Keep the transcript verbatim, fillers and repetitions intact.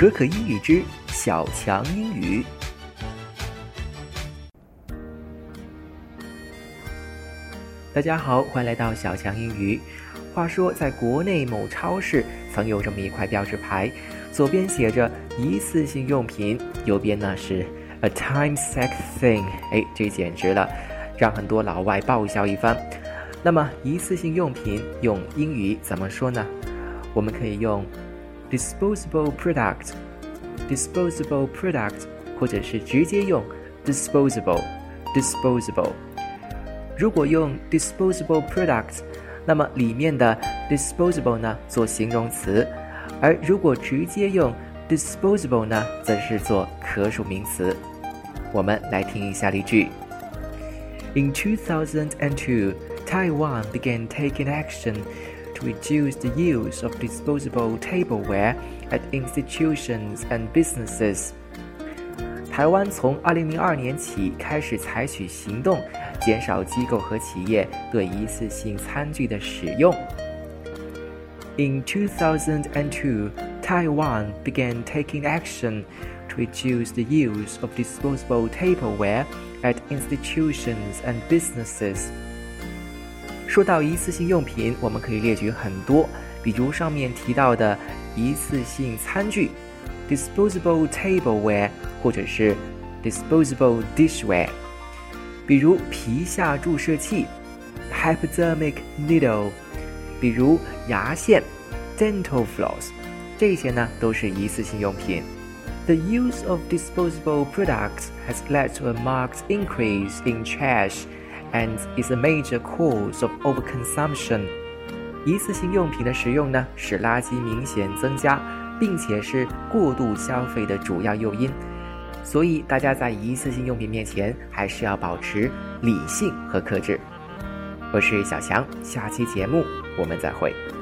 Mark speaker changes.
Speaker 1: 可可英语之小强英语。大家好，欢迎来到小强英语。话说在国内某超市曾有这么一块标志牌，左边写着一次性用品，右边呢是 a time sack thing。 哎，这简直了，让很多老外爆笑一番。那么一次性用品用英语怎么说呢？我们可以用 disposable product disposable product 或者是直接用 disposable disposable。 如果用 disposable product， 那么里面的 disposable 呢做形容词，而如果直接用 disposable 呢则是做可数名词。我们来听一下例句。 In two thousand two, Taiwan began taking action to reduce the use of disposable tableware at institutions and businesses. 台湾从二零零二年起开始采取行动，减少机构和企业对一次性餐具的使用。 In two thousand two, Taiwan began taking action to reduce the use of disposable tableware at institutions and businesses. 说到一次性用品，我们可以列举很多，比如上面提到的一次性餐具 disposable tableware 或者是 disposable dishware， 比如皮下注射器 hypodermic needle， 比如牙线 dental floss， 这些呢都是一次性用品。 The use of disposable products has led to a marked increase in trash and is a major cause of overconsumption. 一次性用品的使用呢，使垃圾明显增加，并且是过度消费的主要诱因。所以大家在一次性用品面前，还是要保持理性和克制。我是小强，下期节目我们再会。